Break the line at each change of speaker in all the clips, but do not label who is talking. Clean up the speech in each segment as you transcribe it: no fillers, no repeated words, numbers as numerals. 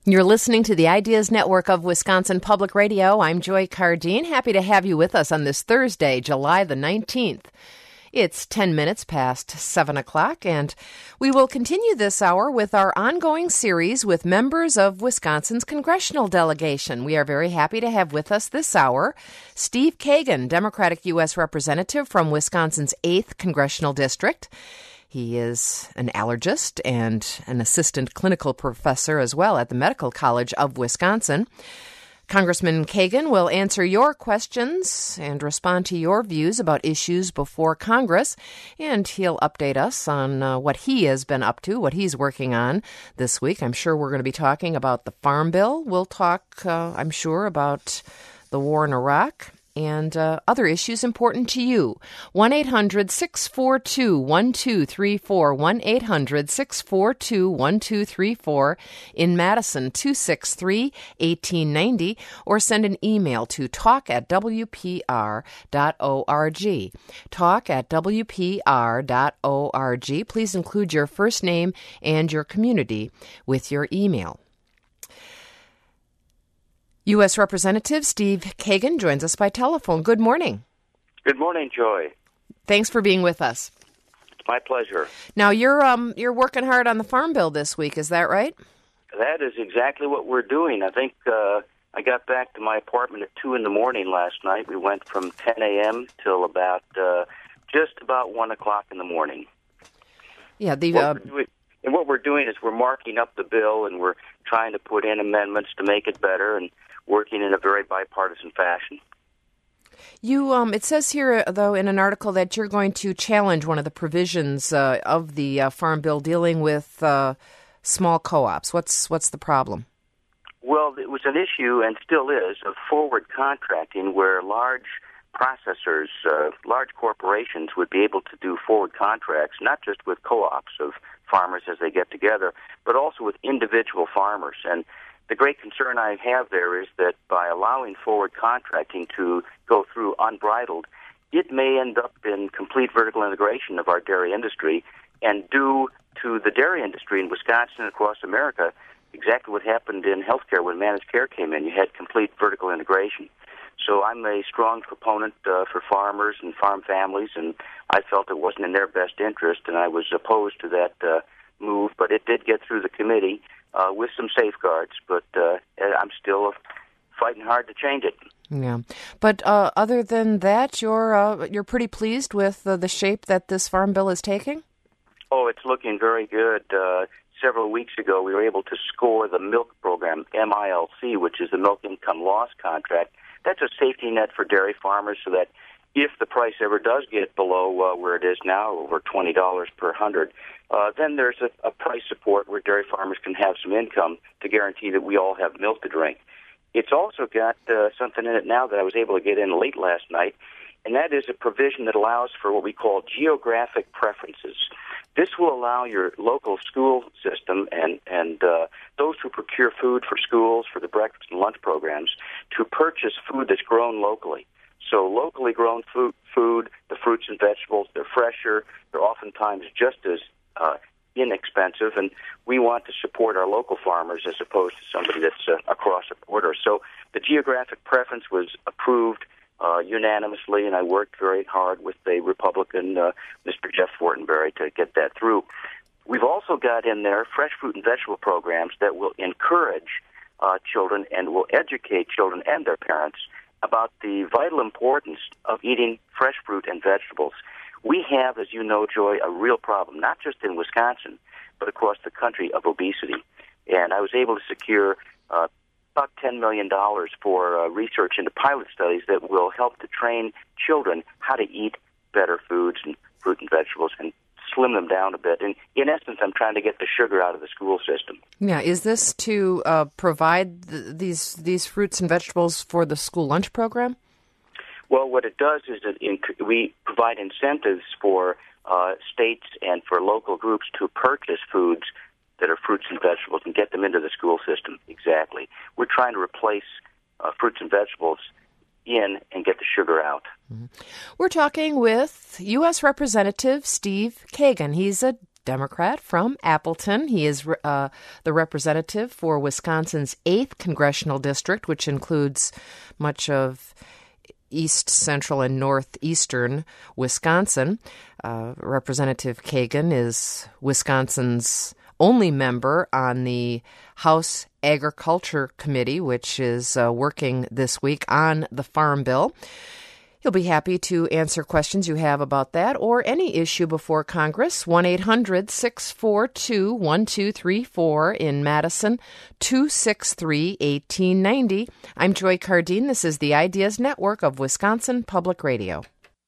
You're listening to the Ideas Network of Wisconsin Public Radio. I'm Joy Cardine. Happy to have you with us on this Thursday, July the 19th. It's 10 minutes past 7 o'clock, and we will continue this hour with our ongoing series with members of Wisconsin's congressional delegation. We are very happy to have with us this hour Steve Kagan, Democratic U.S. Representative from Wisconsin's 8th Congressional District. He is an allergist and an assistant clinical professor as well at the Medical College of Wisconsin. Congressman Kagan will answer your questions and respond to your views about issues before Congress, and he'll update us on what he has been up to, what he's working on this week. I'm sure we're going to be talking about the Farm Bill. We'll talk, I'm sure, about the war in Iraq and other issues important to you. 1-800-642-1234, 1-800-642-1234, in Madison, 263-1890, or send an email to talk@wpr.org. talk@wpr.org. Please include your first name and your community with your email. U.S. Representative Steve Kagan joins us by telephone. Good morning.
Good morning, Joy.
Thanks for being with us.
It's my pleasure.
Now, you're working hard on the Farm Bill this week, is that right?
That is exactly what we're doing. I think I got back to my apartment at 2 in the morning last night. We went from 10 a.m. till about just about 1 o'clock in the morning.
Yeah,
and what we're doing is we're marking up the bill, and we're trying to put in amendments to make it better, and working in a very bipartisan fashion.
It says here, though, in an article that you're going to challenge one of the provisions of the Farm Bill dealing with small co-ops. What's the problem?
Well, it was an issue, and still is, of forward contracting, where large processors, large corporations would be able to do forward contracts, not just with co-ops of farmers as they get together, but also with individual farmers. And the great concern I have there is that by allowing forward contracting to go through unbridled, it may end up in complete vertical integration of our dairy industry and do to the dairy industry in Wisconsin and across America exactly what happened in healthcare when managed care came in. You had complete vertical integration. So I'm a strong proponent for farmers and farm families, and I felt it wasn't in their best interest, and I was opposed to that move, but it did get through the committee with some safeguards, but I'm still fighting hard to change it.
Yeah, but other than that, you're pretty pleased with the shape that this Farm Bill is taking?
Oh, it's looking very good. Several weeks ago, we were able to score the milk program, MILC, which is the Milk Income Loss Contract. That's a safety net for dairy farmers so that if the price ever does get below where it is now, over $20 per 100, then there's a price support where dairy farmers can have some income to guarantee that we all have milk to drink. It's also got something in it now that I was able to get in late last night, and that is a provision that allows for what we call geographic preferences. This will allow your local school system and those who procure food for schools, for the breakfast and lunch programs, to purchase food that's grown locally. So locally grown food, the fruits and vegetables, they're fresher, they're oftentimes just as inexpensive, and we want to support our local farmers as opposed to somebody that's across the border. So the geographic preference was approved unanimously, and I worked very hard with the Republican, Mr. Jeff Fortenberry, to get that through. We've also got in there fresh fruit and vegetable programs that will encourage children and will educate children and their parents about the vital importance of eating fresh fruit and vegetables. We have, as you know, Joy, a real problem, not just in Wisconsin, but across the country, of obesity. And I was able to secure about $10 million for research into pilot studies that will help to train children how to eat better foods and fruit and vegetables and slim them down a bit. And in essence, I'm trying to get the sugar out of the school system.
Yeah, is this to provide these fruits and vegetables for the school lunch program?
Well, what it does is that we provide incentives for states and for local groups to purchase foods that are fruits and vegetables and get them into the school system. Exactly. We're trying to replace fruits and vegetables in and get the sugar out. Mm-hmm.
We're talking with U.S. Representative Steve Kagan. He's a Democrat from Appleton. He is the representative for Wisconsin's 8th Congressional District, which includes much of east, central, and northeastern Wisconsin. Representative Kagan is Wisconsin's only member on the House Agriculture Committee, which is working this week on the Farm Bill. He'll be happy to answer questions you have about that or any issue before Congress. 1-800-642-1234 in Madison, 263-1890. I'm Joy Cardine. This is the Ideas Network of Wisconsin Public Radio.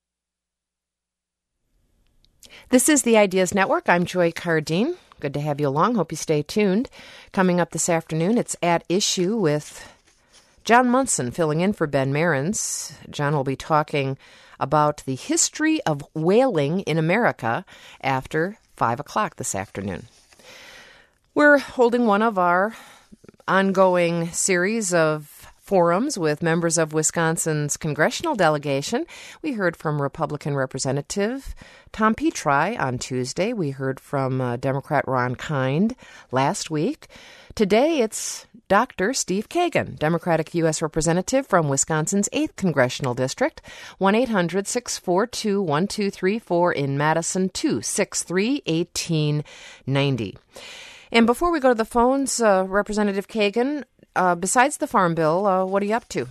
This is the Ideas Network. I'm Joy Cardine. Good to have you along. Hope you stay tuned. Coming up this afternoon, it's At Issue with John Munson filling in for Ben Marins. John will be talking about the history of whaling in America after 5 o'clock this afternoon. We're holding one of our ongoing series of forums with members of Wisconsin's congressional delegation. We heard from Republican Representative Tom Petri on Tuesday. We heard from Democrat Ron Kind last week. Today it's Dr. Steve Kagan, Democratic U.S. Representative from Wisconsin's 8th Congressional District, 1-800-642-1234 in Madison, 263-1890. And before we go to the phones, Representative Kagan, besides the Farm Bill, what are you up to?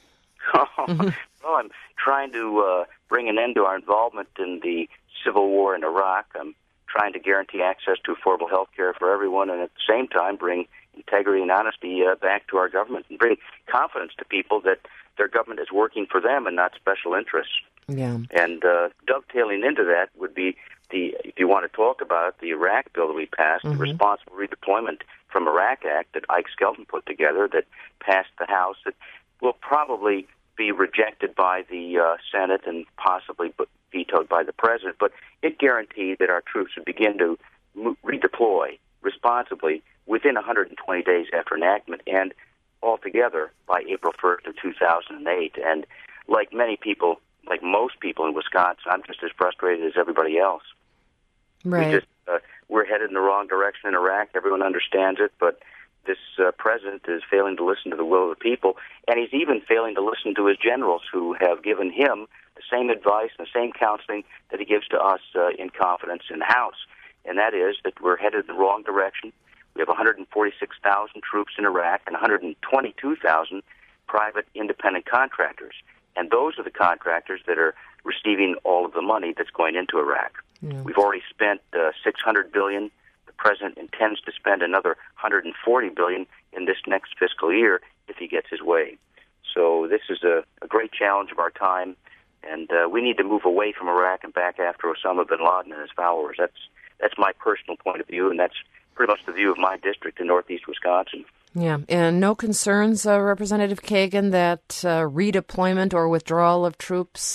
Well, I'm trying to bring an end to our involvement in the civil war in Iraq. I'm trying to guarantee access to affordable health care for everyone and at the same time bring integrity and honesty back to our government and bring confidence to people that their government is working for them and not special interests.
Yeah.
And dovetailing into that would be if you want to talk about the Iraq bill that we passed, the Responsible Redeployment from Iraq Act that Ike Skelton put together that passed the House, that will probably be rejected by the Senate and possibly vetoed by the President. But it guaranteed that our troops would begin to redeploy responsibly within 120 days after enactment and altogether by April 1st of 2008. And like many people, like most people in Wisconsin, I'm just as frustrated as everybody else.
Right.
We're headed in the wrong direction in Iraq. Everyone understands it, but this president is failing to listen to the will of the people, and he's even failing to listen to his generals who have given him the same advice and the same counseling that he gives to us in confidence in the House, and that is that we're headed in the wrong direction. We have 146,000 troops in Iraq and 122,000 private independent contractors, and those are the contractors that are receiving all of the money that's going into Iraq.
Yeah.
We've already spent $600 billion. The president intends to spend another $140 billion in this next fiscal year if he gets his way. So this is a great challenge of our time, and we need to move away from Iraq and back after Osama bin Laden and his followers. That's my personal point of view, and that's pretty much the view of my district in northeast Wisconsin.
Yeah, and no concerns, Representative Kagan, that redeployment or withdrawal of troops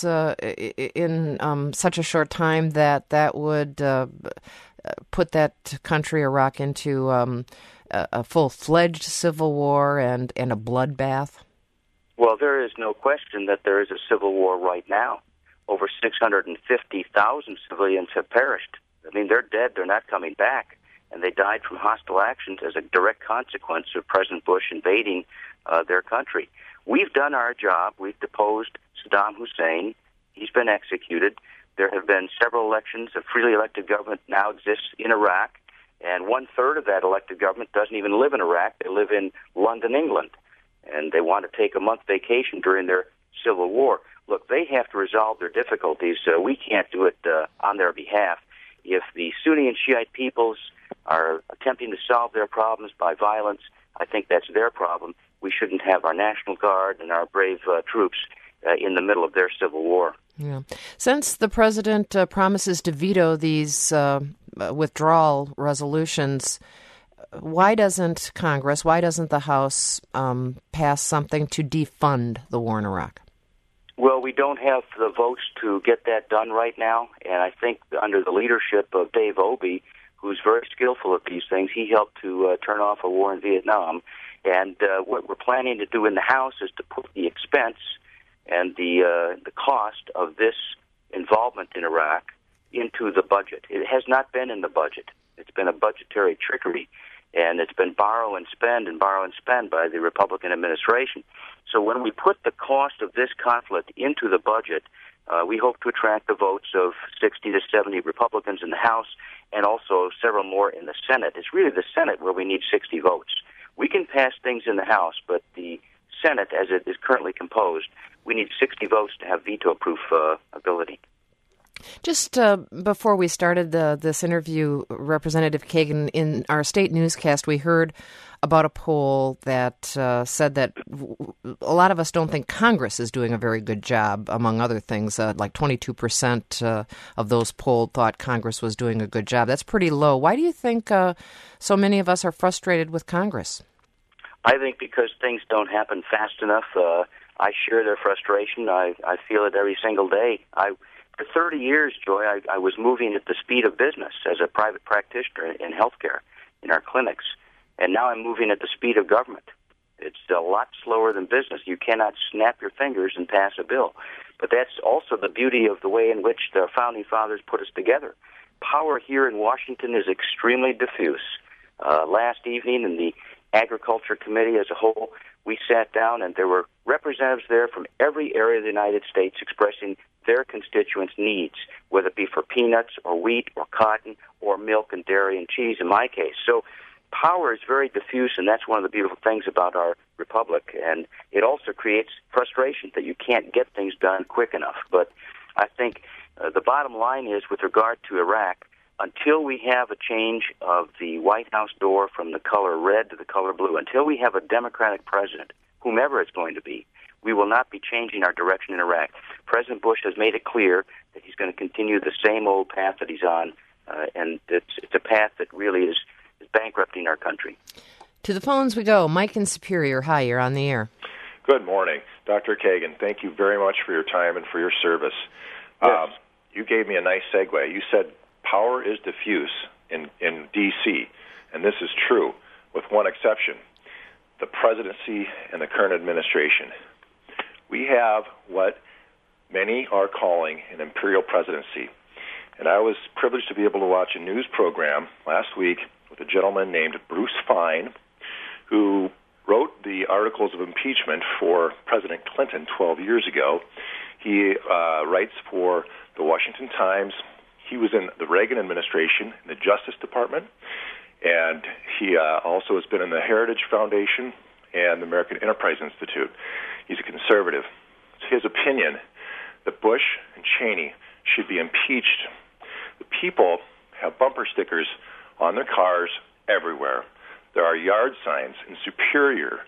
in such a short time that would put that country, Iraq, into a full-fledged civil war and a bloodbath?
Well, there is no question that there is a civil war right now. Over 650,000 civilians have perished. I mean, they're dead. They're not coming back. And they died from hostile actions as a direct consequence of President Bush invading their country. We've done our job. We've deposed Saddam Hussein. He's been executed. There have been several elections. A freely elected government now exists in Iraq, and one-third of that elected government doesn't even live in Iraq. They live in London, England, and they want to take a month vacation during their civil war. Look, they have to resolve their difficulties. We can't do it on their behalf. If the Sunni and Shiite peoples are attempting to solve their problems by violence, I think that's their problem. We shouldn't have our National Guard and our brave troops in the middle of their civil war.
Yeah. Since the president promises to veto these withdrawal resolutions, why doesn't Congress, why doesn't the House pass something to defund the war in Iraq?
Well, we don't have the votes to get that done right now, and I think under the leadership of Dave Obey, who's very skillful at these things, he helped to turn off a war in Vietnam. And what we're planning to do in the House is to put the expense and the cost of this involvement in Iraq into the budget. It has not been in the budget. It's been a budgetary trickery, and it's been borrow and spend by the Republican administration. So when we put the cost of this conflict into the budget, we hope to attract the votes of 60 to 70 Republicans in the House and also several more in the Senate. It's really the Senate where we need 60 votes. We can pass things in the House, but the Senate, as it is currently composed, we need 60 votes to have veto-proof ability.
Just before we started this interview, Representative Kagan, in our state newscast, we heard about a poll that said that a lot of us don't think Congress is doing a very good job, among other things. Like 22% of those polled thought Congress was doing a good job. That's pretty low. Why do you think so many of us are frustrated with Congress?
I think because things don't happen fast enough. I share their frustration. I feel it every single day. For 30 years, Joy, I was moving at the speed of business as a private practitioner in healthcare in our clinics, and now I'm moving at the speed of government. It's a lot slower than business. You cannot snap your fingers and pass a bill. But that's also the beauty of the way in which the Founding Fathers put us together. Power here in Washington is extremely diffuse. Last evening in the Agriculture Committee as a whole, we sat down and there were representatives there from every area of the United States expressing their constituents' needs, whether it be for peanuts or wheat or cotton or milk and dairy and cheese in my case. So power is very diffuse, and that's one of the beautiful things about our republic. And it also creates frustration that you can't get things done quick enough. But I think the bottom line is, with regard to Iraq, until we have a change of the White House door from the color red to the color blue, until we have a Democratic president, whomever it's going to be, we will not be changing our direction in Iraq. President Bush has made it clear that he's going to continue the same old path that he's on, and it's a path that really is bankrupting our country.
To the phones we go. Mike in Superior. Hi, you're on the air.
Good morning. Dr. Kagan, thank you very much for your time and for your service.
Yes.
You gave me a nice segue. You said power is diffuse in D.C., and this is true, with one exception, the presidency and the current administration. We have what many are calling an imperial presidency. And I was privileged to be able to watch a news program last week with a gentleman named Bruce Fein, who wrote the articles of impeachment for President Clinton 12 years ago. He writes for the Washington Times. He was in the Reagan administration in the Justice Department, and he also has been in the Heritage Foundation and the American Enterprise Institute. He's a conservative. It's his opinion that Bush and Cheney should be impeached. The people have bumper stickers on their cars everywhere. There are yard signs in Superior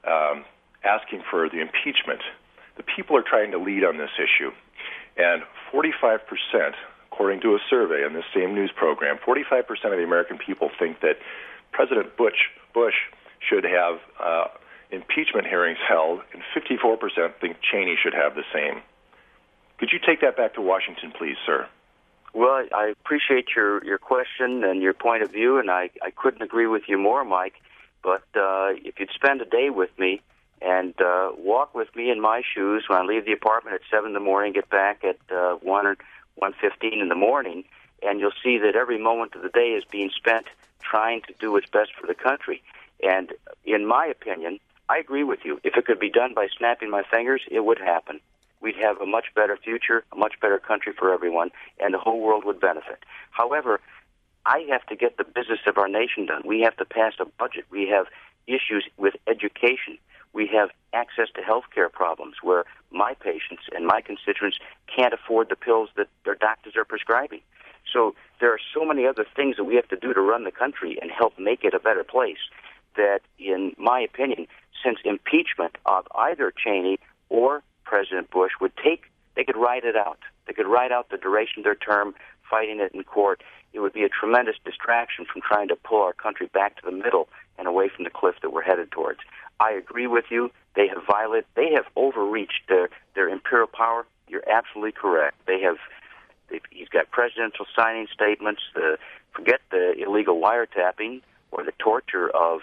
asking for the impeachment. The people are trying to lead on this issue. And 45%, according to a survey on this same news program, 45% of the American people think that President Bush should have impeachment hearings held, and 54% think Cheney should have the same. Could you take that back to Washington, please, sir?
Well, I appreciate your question and your point of view, and I couldn't agree with you more, Mike. But if you'd spend a day with me and walk with me in my shoes when I leave the apartment at 7 in the morning, get back at 1 or 1:15 in the morning, and you'll see that every moment of the day is being spent trying to do what's best for the country. And in my opinion, I agree with you. If it could be done by snapping my fingers, it would happen. We'd have a much better future, a much better country for everyone, and the whole world would benefit. However, I have to get the business of our nation done. We have to pass a budget. We have issues with education. We have access to health care problems where my patients and my constituents can't afford the pills that their doctors are prescribing. So there are so many other things that we have to do to run the country and help make it a better place that, in my opinion, since impeachment of either Cheney or President Bush they could ride it out. They could ride out the duration of their term, fighting it in court. It would be a tremendous distraction from trying to pull our country back to the middle and away from the cliff that we're headed towards. I agree with you. They have overreached their imperial power. You're absolutely correct. He's got presidential signing statements. Forget the illegal wiretapping or the torture of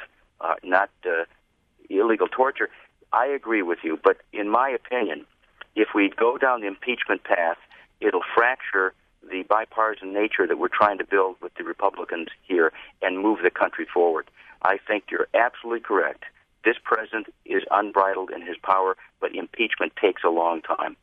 illegal torture. I agree with you, but in my opinion, if we go down the impeachment path, it'll fracture the bipartisan nature that we're trying to build with the Republicans here and move the country forward. I think you're absolutely correct. This president is unbridled in his power, but impeachment takes a long time.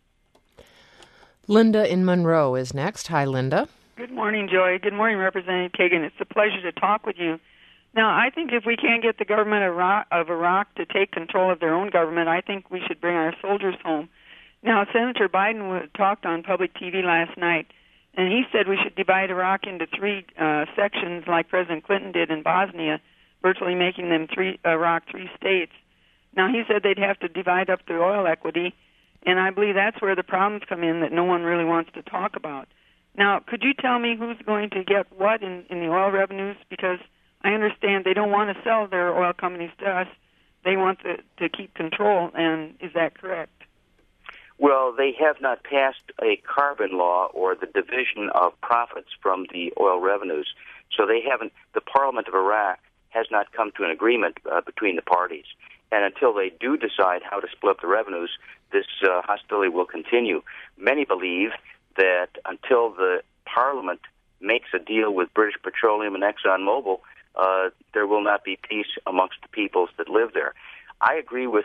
Linda in Monroe is next. Hi, Linda.
Good morning, Joy. Good morning, Representative Kagan. It's a pleasure to talk with you. Now, I think if we can't get the government of Iraq to take control of their own government, I think we should bring our soldiers home. Now, Senator Biden talked on public TV last night, and he said we should divide Iraq into three sections like President Clinton did in Bosnia, virtually making them Iraq three states. Now, he said they'd have to divide up the oil equity, and I believe that's where the problems come in that no one really wants to talk about. Now, could you tell me who's going to get what in the oil revenues? Because I understand they don't want to sell their oil companies to us. They want to keep control, and is that correct?
Well, they have not passed a carbon law or the division of profits from the oil revenues. So they haven't, the Parliament of Iraq has not come to an agreement between the parties. And until they do decide how to split up the revenues, this hostility will continue. Many believe that until the Parliament makes a deal with British Petroleum and ExxonMobil, there will not be peace amongst the peoples that live there. I agree with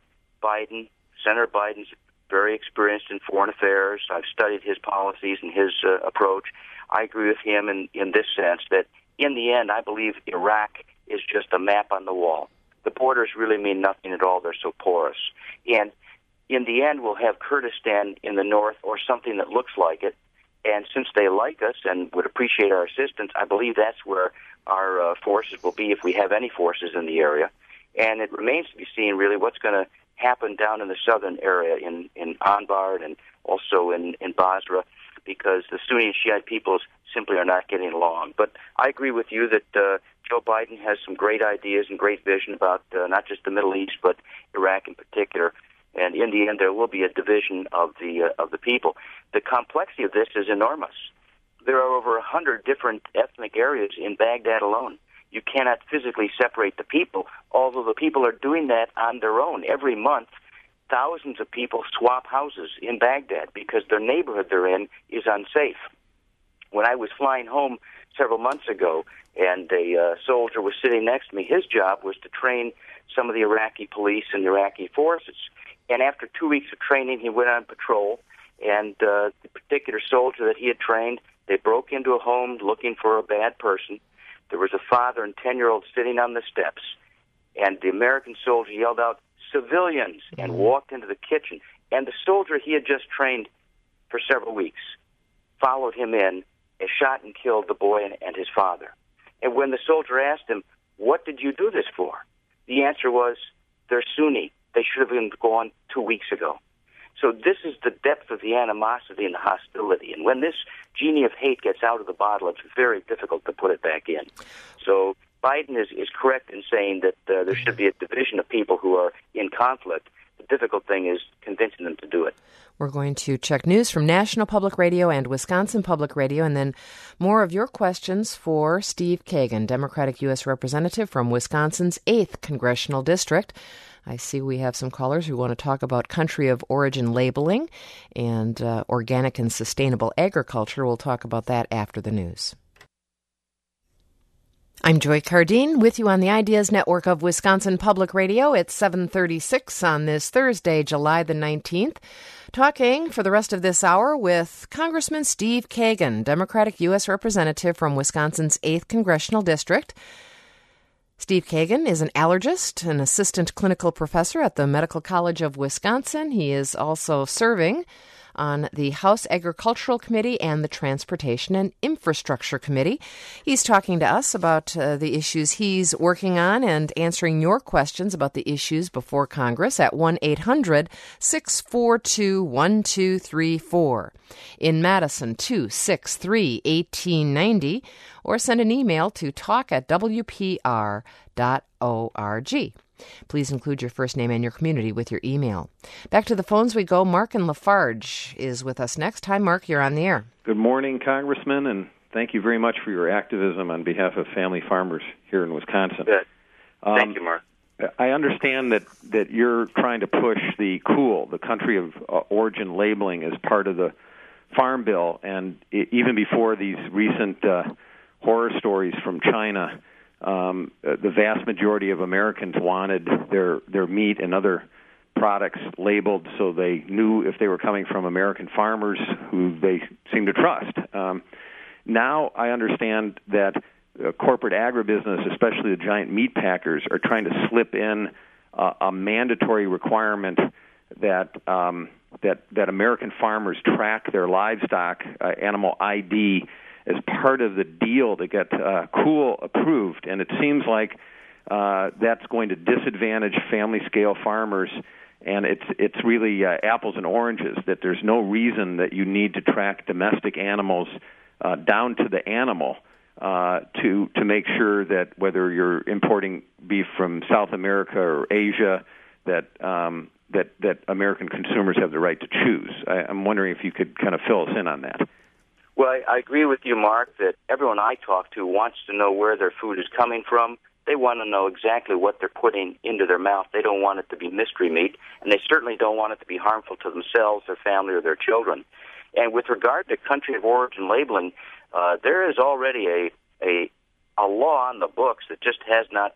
Biden. Senator Biden's very experienced in foreign affairs. I've studied his policies and his approach. I agree with him in this sense that in the end, I believe Iraq is just a map on the wall. The borders really mean nothing at all. They're so porous. And in the end, we'll have Kurdistan in the north or something that looks like it. And since they like us and would appreciate our assistance, I believe that's where our forces will be if we have any forces in the area. And it remains to be seen, really, what's going to happen down in the southern area in Anbar and also in Basra, because the Sunni and Shiite peoples simply are not getting along. But I agree with you that Joe Biden has some great ideas and great vision about not just the Middle East, but Iraq in particular. And in the end, there will be a division of the people. The complexity of this is enormous. There are over 100 different ethnic areas in Baghdad alone. You cannot physically separate the people, although the people are doing that on their own. Every month, thousands of people swap houses in Baghdad because their neighborhood they're in is unsafe. When I was flying home several months ago and a soldier was sitting next to me, his job was to train some of the Iraqi police and Iraqi forces. And after 2 weeks of training, he went on patrol, and the particular soldier that he had trained, they broke into a home looking for a bad person. There was a father and 10-year-old sitting on the steps, and the American soldier yelled out, "Civilians," and walked into the kitchen. And the soldier he had just trained for several weeks followed him in and shot and killed the boy and his father. And when the soldier asked him, "What did you do this for?" the answer was, "They're Sunni. They should have been gone 2 weeks ago." So this is the depth of the animosity and the hostility. And when this genie of hate gets out of the bottle, it's very difficult to put it back in. So Biden is correct in saying that there should be a division of people who are in conflict. The difficult thing is convincing them to do it.
We're going to check news from National Public Radio and Wisconsin Public Radio, and then more of your questions for Steve Kagan, Democratic U.S. Representative from Wisconsin's 8th Congressional District. I see we have some callers who want to talk about country of origin labeling and organic and sustainable agriculture. We'll talk about that after the news. I'm Joy Cardine with you on the Ideas Network of Wisconsin Public Radio. It's 7:36 on this Thursday, July the 19th. Talking for the rest of this hour with Congressman Steve Kagan, Democratic U.S. Representative from Wisconsin's 8th Congressional District. Steve Kagan is an allergist, an assistant clinical professor at the Medical College of Wisconsin. He is also serving on the House Agricultural Committee and the Transportation and Infrastructure Committee. He's talking to us about the issues he's working on and answering your questions about the issues before Congress at 1-800-642-1234. In Madison, 263-1890, or send an email to talk@wpr.org. Please include your first name and your community with your email. Back to the phones we go. Mark in Lafarge is with us next. Hi, Mark. You're on the air.
Good morning, Congressman, and thank you very much for your activism on behalf of family farmers here in Wisconsin.
Good. Thank you, Mark.
I understand that you're trying to push the COOL, the country of origin labeling, as part of the farm bill, and even before these recent horror stories from China, the vast majority of Americans wanted their meat and other products labeled so they knew if they were coming from American farmers who they seem to trust. Now I understand that corporate agribusiness, especially the giant meat packers, are trying to slip in a mandatory requirement that American farmers track their livestock, animal ID, as part of the deal to get COOL approved. And it seems like that's going to disadvantage family-scale farmers, and it's really apples and oranges, that there's no reason that you need to track domestic animals down to the animal to make sure that whether you're importing beef from South America or Asia, that American consumers have the right to choose. I'm wondering if you could kind of fill us in on that.
Well, I agree with you, Mark, that everyone I talk to wants to know where their food is coming from. They want to know exactly what they're putting into their mouth. They don't want it to be mystery meat, and they certainly don't want it to be harmful to themselves, their family, or their children. And with regard to country of origin labeling, there is already a law on the books that just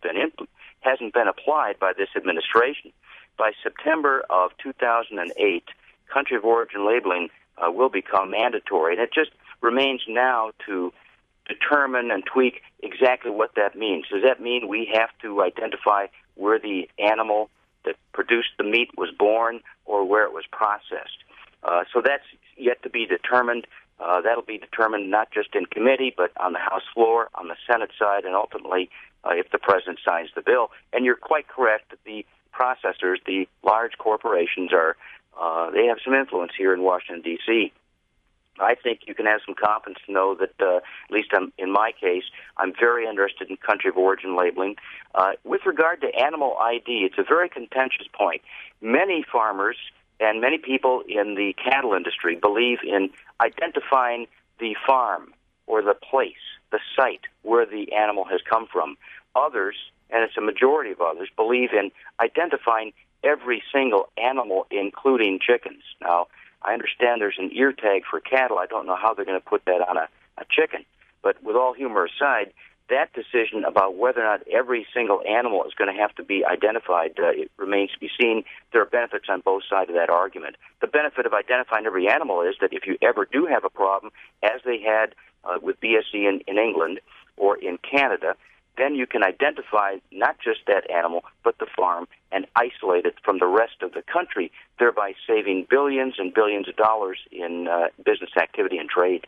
hasn't been applied by this administration. By September of 2008, country of origin labeling will become mandatory, and it just remains now to determine and tweak exactly what that means. Does that mean we have to identify where the animal that produced the meat was born or where it was processed? So that's yet to be determined. That'll be determined not just in committee, but on the House floor, on the Senate side, and ultimately if the President signs the bill. And you're quite correct that the processors, the large corporations, they have some influence here in Washington, D.C. I think you can have some confidence to know that, at least in my case, I'm very interested in country of origin labeling. With regard to animal ID, it's a very contentious point. Many farmers and many people in the cattle industry believe in identifying the farm or the place, the site where the animal has come from. Others, and it's a majority of others, believe in identifying every single animal, including chickens. Now, I understand there's an ear tag for cattle. I don't know how they're going to put that on a chicken. But with all humor aside, that decision about whether or not every single animal is going to have to be identified, it remains to be seen. There are benefits on both sides of that argument. The benefit of identifying every animal is that if you ever do have a problem, as they had with BSE in England or in Canada, then you can identify not just that animal, but the farm, and isolate it from the rest of the country, thereby saving billions and billions of dollars in business activity and trade.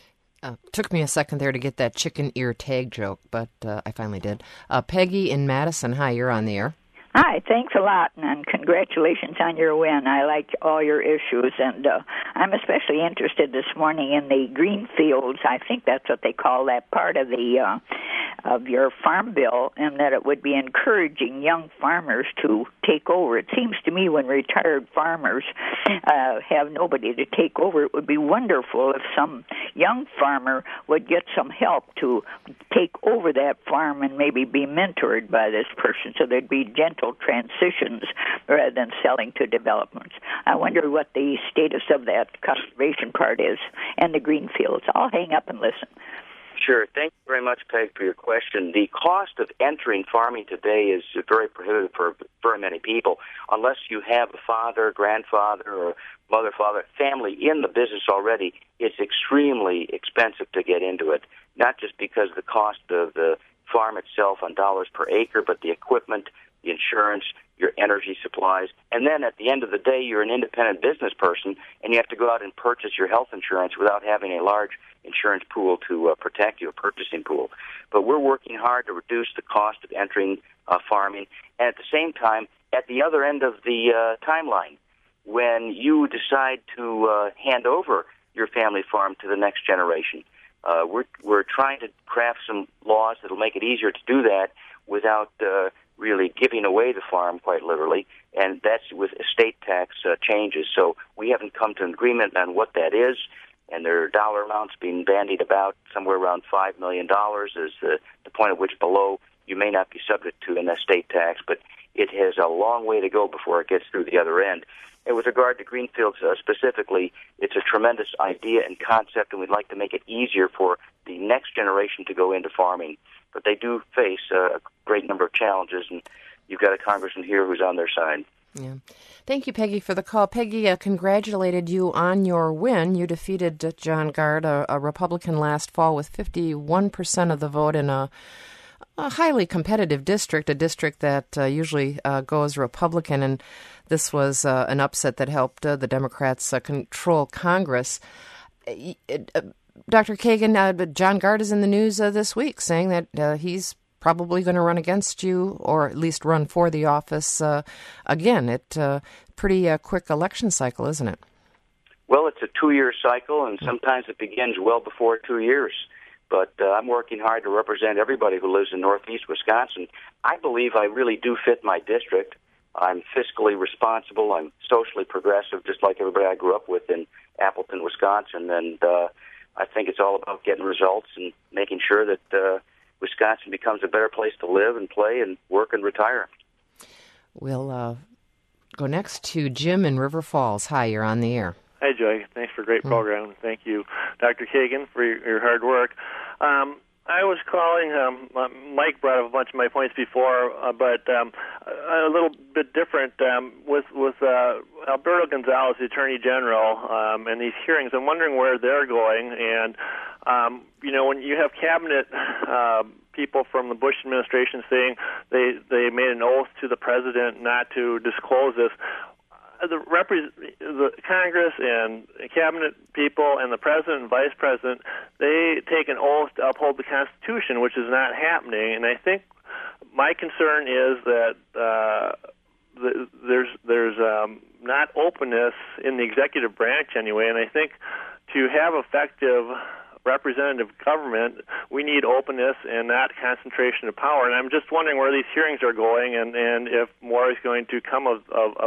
Took me a second there to get that chicken ear tag joke, but I finally did. Peggy in Madison, hi, you're on the air.
Hi, thanks a lot, and congratulations on your win. I like all your issues, and I'm especially interested this morning in the green fields. I think that's what they call that part of the of your farm bill, and that it would be encouraging young farmers to take over. It seems to me when retired farmers have nobody to take over, it would be wonderful if some young farmer would get some help to take over that farm and maybe be mentored by this person, so there'd be gentle transitions rather than selling to developments. I wonder what the status of that conservation part is and the green fields. I'll hang up and listen.
Sure. Thank you very much, Peg, for your question. The cost of entering farming today is very prohibitive for very many people. Unless you have a father, grandfather, or mother, father, family in the business already, it's extremely expensive to get into it, not just because of the cost of the farm itself on dollars per acre, but the equipment, the insurance, your energy supplies. And then at the end of the day, you're an independent business person, and you have to go out and purchase your health insurance without having a large insurance pool to protect you, a purchasing pool. But we're working hard to reduce the cost of entering farming. And at the same time, at the other end of the timeline, when you decide to hand over your family farm to the next generation, we're trying to craft some laws that will make it easier to do that without really giving away the farm, quite literally, and that's with estate tax changes. So we haven't come to an agreement on what that is, and there are dollar amounts being bandied about. Somewhere around $5 million is the point at which below you may not be subject to an estate tax. But it has a long way to go before it gets through the other end. And with regard to greenfields specifically, it's a tremendous idea and concept, and we'd like to make it easier for the next generation to go into farming. But they do face a great number of challenges, and you've got a congressman here who's on their side.
Yeah. Thank you, Peggy, for the call. Peggy congratulated you on your win. You defeated John Gard, a Republican, last fall with 51% of the vote in a highly competitive district, a district that usually goes Republican, and this was an upset that helped the Democrats control Congress. Dr. Kagan, John Gard is in the news this week saying that he's probably going to run against you, or at least run for the office again. It's a pretty quick election cycle, isn't it?
Well, it's a 2-year cycle, and sometimes it begins well before 2 years. But I'm working hard to represent everybody who lives in northeast Wisconsin. I believe I really do fit my district. I'm fiscally responsible. I'm socially progressive, just like everybody I grew up with in Appleton, Wisconsin. And I think it's all about getting results and making sure that Wisconsin becomes a better place to live and play and work and retire.
We'll go next to Jim in River Falls. Hi, you're on the air.
Hi, Joy. Thanks for a great program. Thank you, Dr. Kagan, for your hard work. I was calling, Mike brought up a bunch of my points before, but a little bit different with Alberto Gonzales, the Attorney General, and these hearings. I'm wondering where they're going. And, when you have cabinet people from the Bush administration saying they made an oath to the president not to disclose this, the Congress and cabinet people and the president and vice president, they take an oath to uphold the Constitution, which is not happening. And I think my concern is that there's not openness in the executive branch anyway. And I think to have effective representative government, we need openness and not concentration of power. And I'm just wondering where these hearings are going, and if more is going to come of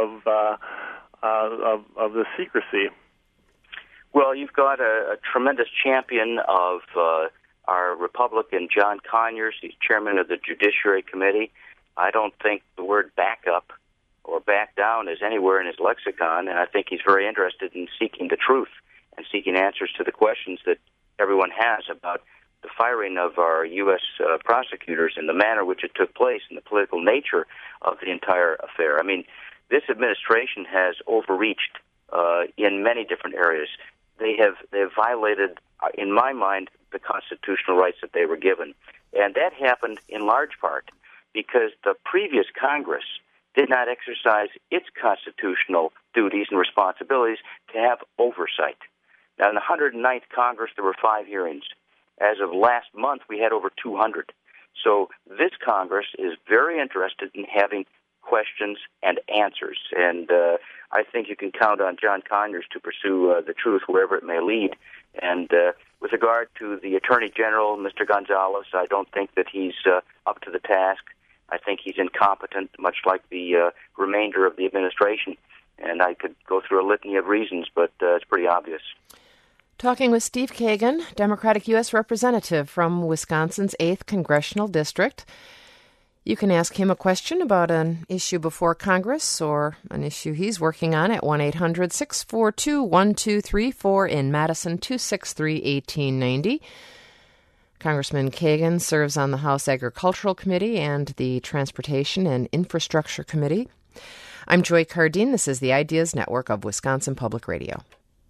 the secrecy.
Well, you've got a tremendous champion of our Republican, John Conyers. He's chairman of the Judiciary Committee. I don't think the word backup or back down is anywhere in his lexicon, and I think he's very interested in seeking the truth and seeking answers to the questions that everyone has about the firing of our U.S. prosecutors and the manner in which it took place and the political nature of the entire affair. I mean, this administration has overreached in many different areas. They have violated, in my mind, the constitutional rights that they were given. And that happened in large part because the previous Congress did not exercise its constitutional duties and responsibilities to have oversight. Now, in the 109th Congress, there were 5 hearings. As of last month, we had over 200. So this Congress is very interested in having questions and answers. And I think you can count on John Conyers to pursue the truth wherever it may lead. And with regard to the Attorney General, Mr. Gonzales, I don't think that he's up to the task. I think he's incompetent, much like the remainder of the administration. And I could go through a litany of reasons, but it's pretty obvious.
Talking with Steve Kagan, Democratic U.S. Representative from Wisconsin's 8th Congressional District. You can ask him a question about an issue before Congress or an issue he's working on at 1-800-642-1234 in Madison, 263-1890. Congressman Kagan serves on the House Agricultural Committee and the Transportation and Infrastructure Committee. I'm Joy Cardine. This is the Ideas Network of Wisconsin Public Radio.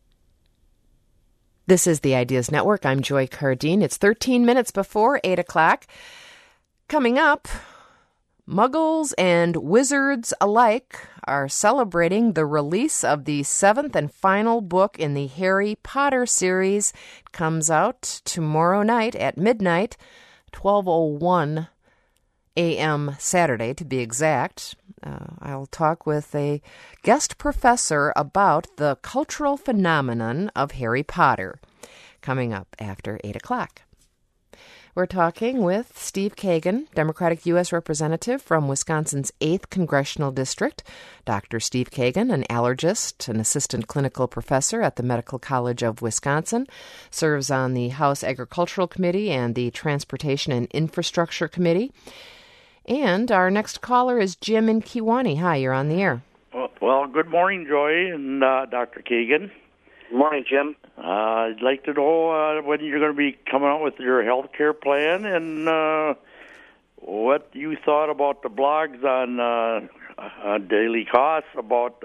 This is the Ideas Network. I'm Joy Cardine. It's 13 minutes before 8 o'clock. Coming up, Muggles and wizards alike are celebrating the release of the 7th and final book in the Harry Potter series. It comes out tomorrow night at midnight, 12:01 a.m. Saturday, to be exact. I'll talk with a guest professor about the cultural phenomenon of Harry Potter, coming up after 8 o'clock. We're talking with Steve Kagan, Democratic U.S. Representative from Wisconsin's 8th Congressional District. Dr. Steve Kagan, an allergist, an assistant clinical professor at the Medical College of Wisconsin, serves on the House Agricultural Committee and the Transportation and Infrastructure Committee. And our next caller is Jim in Kewanee. Hi, you're on the air.
Well, good morning, Joy and Dr. Kagan.
Good morning, Jim.
I'd like to know when you're going to be coming out with your health care plan and what you thought about the blogs on Daily Costs about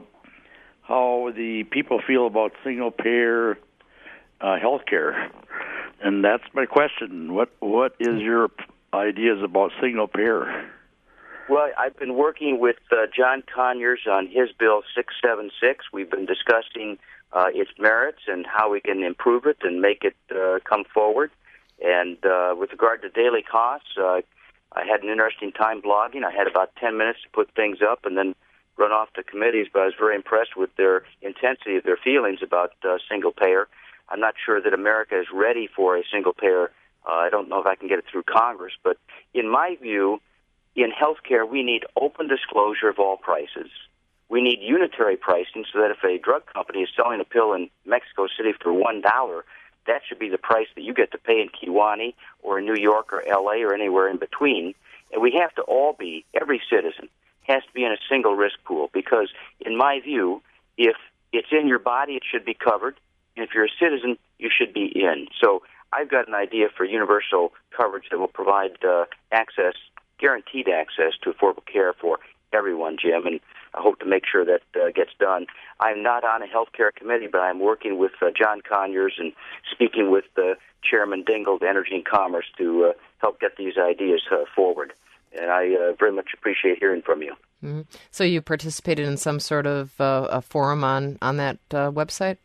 how the people feel about single-payer health care. And that's my question. What is your ideas about single-payer?
Well, I've been working with John Conyers on his bill 676. We've been discussing its merits and how we can improve it and make it come forward. And with regard to daily costs, I had an interesting time blogging. I had about 10 minutes to put things up and then run off to committees, but I was very impressed with their intensity of their feelings about single-payer. I'm not sure that America is ready for a single-payer. I don't know if I can get it through Congress, but in my view, in healthcare, we need open disclosure of all prices. We need unitary pricing so that if a drug company is selling a pill in Mexico City for $1, that should be the price that you get to pay in Kewanee or in New York or L.A. or anywhere in between. And we have to all be, every citizen has to be in a single risk pool because, in my view, if it's in your body, it should be covered. And if you're a citizen, you should be in. So I've got an idea for universal coverage that will provide access, guaranteed access to affordable care for everyone, Jim, and I hope to make sure that gets done. I'm not on a health care committee, but I'm working with John Conyers and speaking with Chairman Dingell, Energy and Commerce, to help get these ideas forward. And I very much appreciate hearing from you.
Mm-hmm. So you participated in some sort of a forum on that website?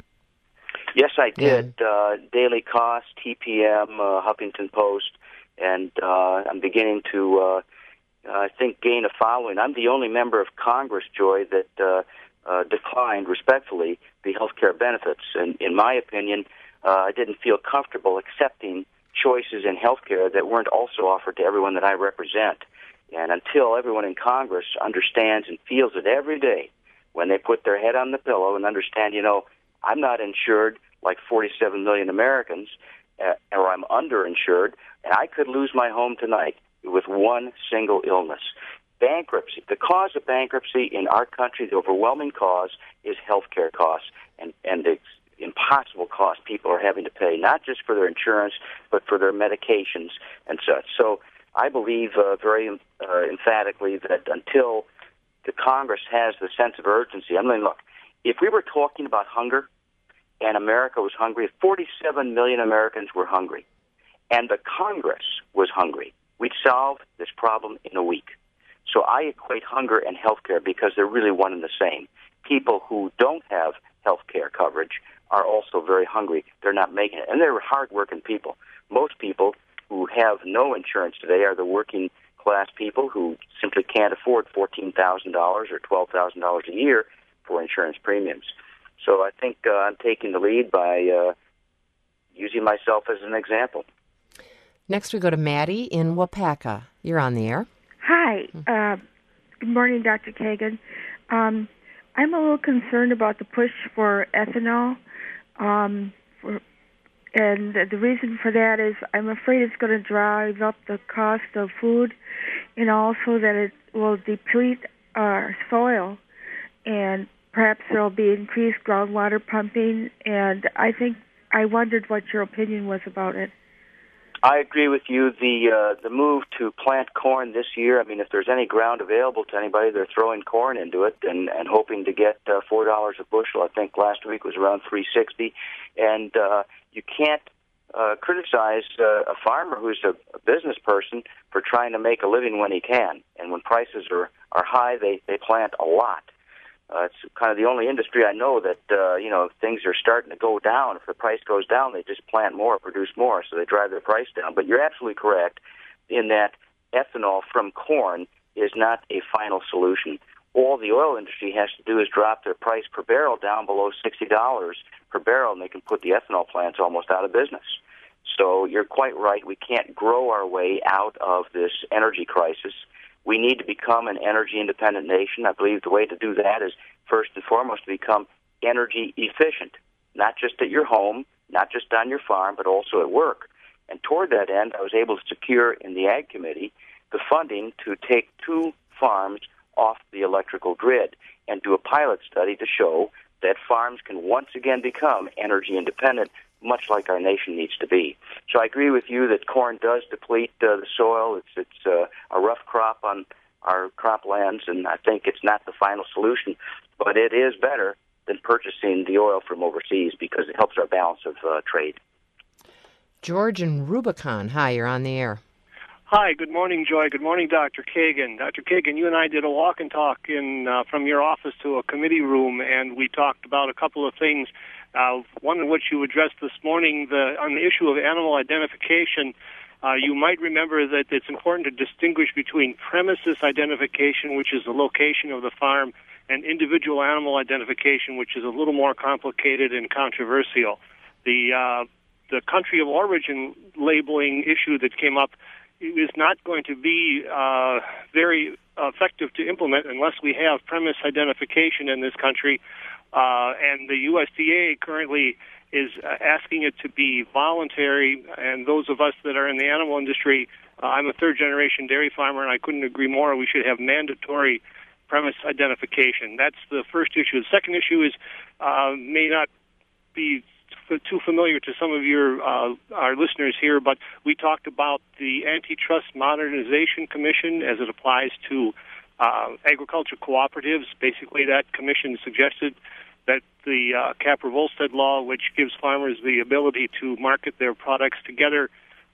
Yes, I did. Yeah. Daily Cost, TPM, Huffington Post, and I'm beginning to, I think, gain a following. I'm the only member of Congress, Joy, that declined, respectfully, the health care benefits. And in my opinion, I didn't feel comfortable accepting choices in health care that weren't also offered to everyone that I represent. And until everyone in Congress understands and feels it every day when they put their head on the pillow and understand, I'm not insured like 47 million Americans, or I'm underinsured, and I could lose my home tonight with one single illness. Bankruptcy. The cause of bankruptcy in our country, the overwhelming cause, is health care costs and the impossible cost people are having to pay, not just for their insurance, but for their medications and such. So I believe very emphatically that until the Congress has the sense of urgency, look, if we were talking about hunger and America was hungry, if 47 million Americans were hungry and the Congress was hungry, we'd solve this problem in a week. So I equate hunger and health care because they're really one and the same. People who don't have health care coverage are also very hungry. They're not making it. And they're hard-working people. Most people who have no insurance today are the working class people who simply can't afford $14,000 or $12,000 a year for insurance premiums. So I think I'm taking the lead by using myself as an example.
Next we go to Maddie in Wapaka. You're on the air.
Hi. Good morning, Dr. Kagan. I'm a little concerned about the push for ethanol. And the reason for that is I'm afraid it's going to drive up the cost of food and also that it will deplete our soil and perhaps there will be increased groundwater pumping. And I wondered what your opinion was about it.
I agree with you. The move to plant corn this year, if there's any ground available to anybody, they're throwing corn into it and hoping to get $4 a bushel. I think last week was around $3.60. And you can't criticize a farmer who's a business person for trying to make a living when he can. And when prices are high, they plant a lot. It's kind of the only industry I know that, things are starting to go down. If the price goes down, they just plant more, produce more, so they drive their price down. But you're absolutely correct in that ethanol from corn is not a final solution. All the oil industry has to do is drop their price per barrel down below $60 per barrel, and they can put the ethanol plants almost out of business. So you're quite right. We can't grow our way out of this energy crisis. We need to become an energy-independent nation. I believe the way to do that is, first and foremost, to become energy efficient, not just at your home, not just on your farm, but also at work. And toward that end, I was able to secure in the Ag Committee the funding to take 2 farms off the electrical grid and do a pilot study to show that farms can once again become energy independent, much like our nation needs to be. So I agree with you that corn does deplete the soil. It's a rough crop on our croplands, and I think it's not the final solution, but it is better than purchasing the oil from overseas because it helps our balance of trade.
George in Rubicon. Hi, you're on the air.
Hi, good morning, Joy. Good morning, Dr. Kagan. Dr. Kagan, you and I did a walk and talk from your office to a committee room, and we talked about a couple of things. One of which you addressed this morning on the issue of animal identification. You might remember that it's important to distinguish between premises identification, which is the location of the farm, and individual animal identification, which is a little more complicated and controversial. The country of origin labeling issue that came up is not going to be very effective to implement unless we have premise identification in this country. And the USDA currently is asking it to be voluntary, and those of us that are in the animal industry, I'm a third-generation dairy farmer, and I couldn't agree more. We should have mandatory premise identification. That's the first issue. The second issue is may not be too familiar to some of our listeners here, but we talked about the Antitrust Modernization Commission as it applies to agriculture cooperatives. Basically, that commission suggested that the Capper-Volstead law, which gives farmers the ability to market their products together,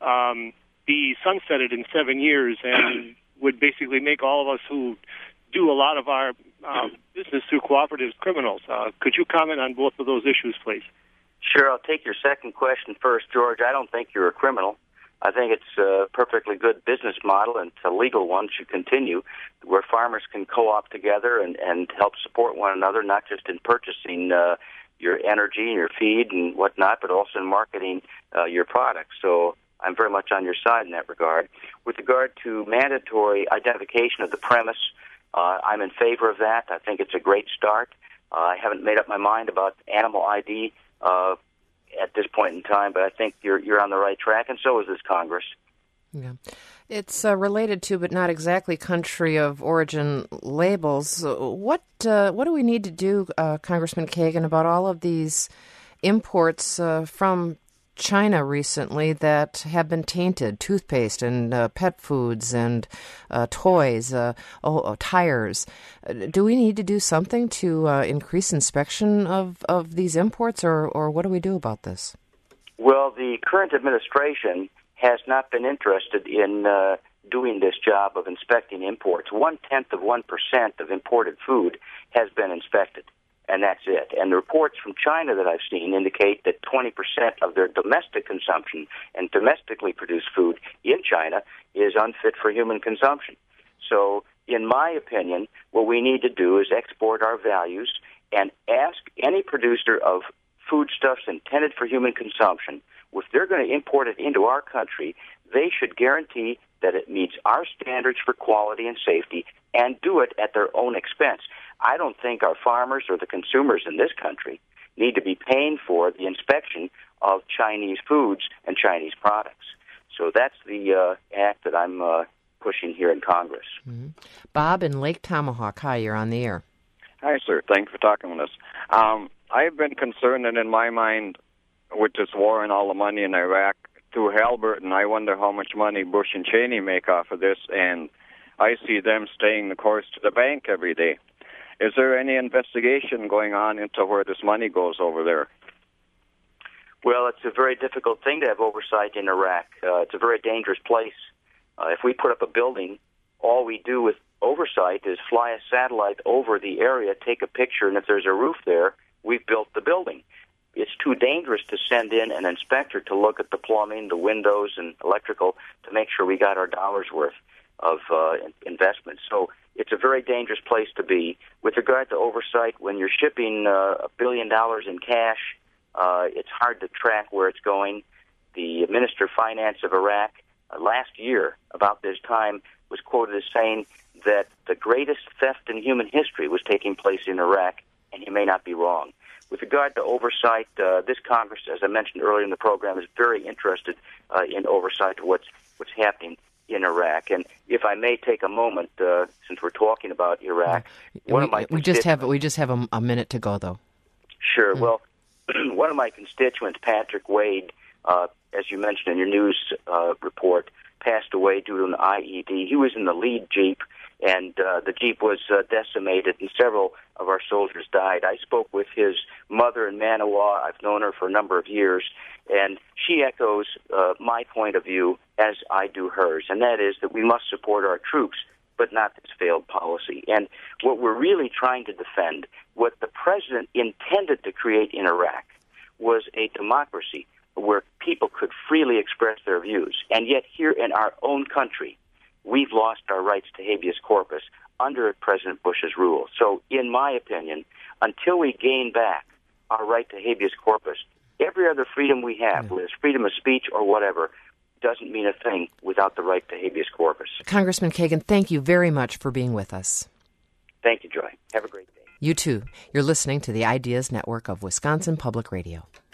be sunsetted in 7 years and would basically make all of us who do a lot of our business through cooperatives criminals. Could you comment on both of those issues, please?
Sure. I'll take your second question first, George. I don't think you're a criminal. I think it's a perfectly good business model, and it's a legal one, should continue, where farmers can co-op together and help support one another, not just in purchasing your energy and your feed and whatnot, but also in marketing your products. So I'm very much on your side in that regard. With regard to mandatory identification of the premise, I'm in favor of that. I think it's a great start. I haven't made up my mind about animal ID at this point in time, but I think you're on the right track, and so is this Congress.
Yeah. It's related to, but not exactly, country of origin labels. What do we need to do, Congressman Kagan, about all of these imports from China recently that have been tainted? Toothpaste and pet foods and toys, tires. Do we need to do something to increase inspection of these imports, or what do we do about this?
Well, the current administration has not been interested in doing this job of inspecting imports. 0.1% of imported food has been inspected, and that's it. And the reports from China that I've seen indicate that 20% of their domestic consumption and domestically produced food in China is unfit for human consumption. So, in my opinion, what we need to do is export our values and ask any producer of foodstuffs intended for human consumption, if they're going to import it into our country, they should guarantee that it meets our standards for quality and safety and do it at their own expense. I don't think our farmers or the consumers in this country need to be paying for the inspection of Chinese foods and Chinese products. So that's the act that I'm pushing here in Congress.
Mm-hmm. Bob in Lake Tomahawk. Hi, you're on the air.
Hi, sir. Thanks for talking with us. I've been concerned, and in my mind, with this war and all the money in Iraq, through Halliburton, I wonder how much money Bush and Cheney make off of this, and I see them staying the course to the bank every day. Is there any investigation going on into where this money goes over there?
Well, it's a very difficult thing to have oversight in Iraq. It's a very dangerous place. If we put up a building, all we do with oversight is fly a satellite over the area, take a picture, and if there's a roof there, we've built the building. It's too dangerous to send in an inspector to look at the plumbing, the windows, and electrical to make sure we got our dollar's worth of investment. So it's a very dangerous place to be. With regard to oversight, when you're shipping $1 billion in cash, it's hard to track where it's going. The Minister of Finance of Iraq last year, about this time, was quoted as saying that the greatest theft in human history was taking place in Iraq, and he may not be wrong. With regard to oversight, this Congress, as I mentioned earlier in the program, is very interested in oversight of what's happening in Iraq. And if I may take a moment, since we're talking about Iraq,
we just have a minute to go, though.
Sure. Well, one of my constituents, Patrick Wade, as you mentioned in your news report, passed away due to an IED. He was in the lead Jeep, and the Jeep was decimated, and several of our soldiers died. I spoke with his mother in Manawa. I've known her for a number of years, and she echoes my point of view as I do hers, and that is that we must support our troops, but not this failed policy. And what we're really trying to defend, what the president intended to create in Iraq, was a democracy where people could freely express their views. And yet here in our own country, we've lost our rights to habeas corpus under President Bush's rule. So in my opinion, until we gain back our right to habeas corpus, every other freedom we have, whether it's freedom of speech or whatever, doesn't mean a thing without the right to habeas corpus.
Congressman Kagan, thank you very much for being with us.
Thank you, Joy. Have a great day.
You too. You're listening to the Ideas Network of Wisconsin Public Radio.